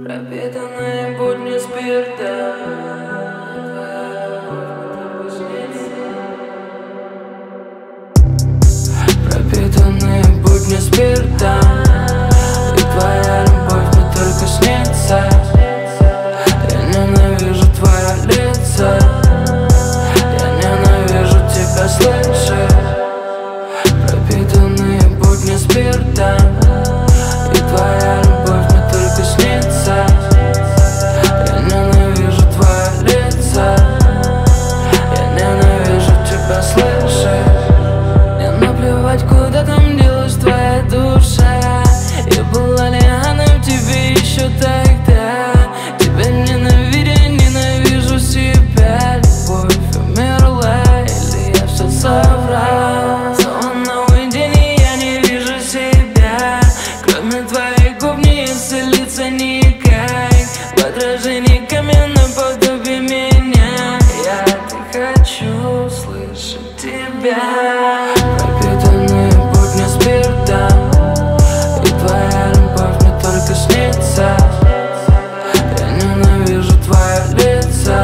Пропитанные будни спирта. Пропитанные будни спирта. И твоя любовь мне только снится. Я ненавижу твое лицо. Я ненавижу тебя слышать. Пропитанные будни спирта. И твоя любовь мне только снится. Я ненавижу твое лицо. Я ненавижу тебя слышать. Мне наплевать, куда там делась твоя душа. И была ли она в тебе еще тогда? Тебя ненавидя, ненавижу себя. Любовь умерла, или я все соврал? Снова на уединении я не вижу себя. Кроме твоих губ не исцелиться никак. В отражении каменном подобие меня. Я так хочу слышать тебя. Пропитанные будни спирта. И твоя любовь мне только снится. Я ненавижу твое лицо.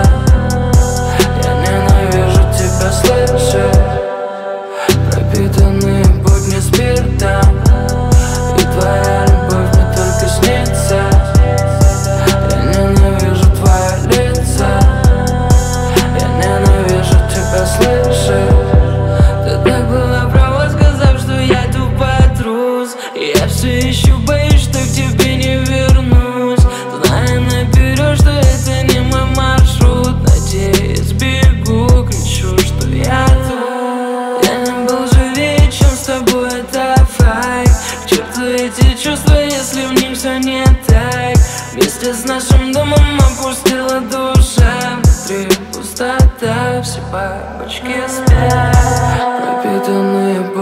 Я ненавижу тебя слышать. Пропитанные будни спирта. И твоя любовь мне только снится. Я ненавижу твое лицо. Я ненавижу тебя слышать. Ты так была права, сказав, что я тупой трус. Я все еще боюсь, что к тебе не вернусь. Зная наперед, что это не мой маршрут. Надеюсь, бегу, кричу, что я тут. Я не был живее, чем с тобой, это факт. К черту эти чувства, если в них все не так. Вместе с нашим домом опустила душа. Внутри пустота, все бабочки спят. Пропитанные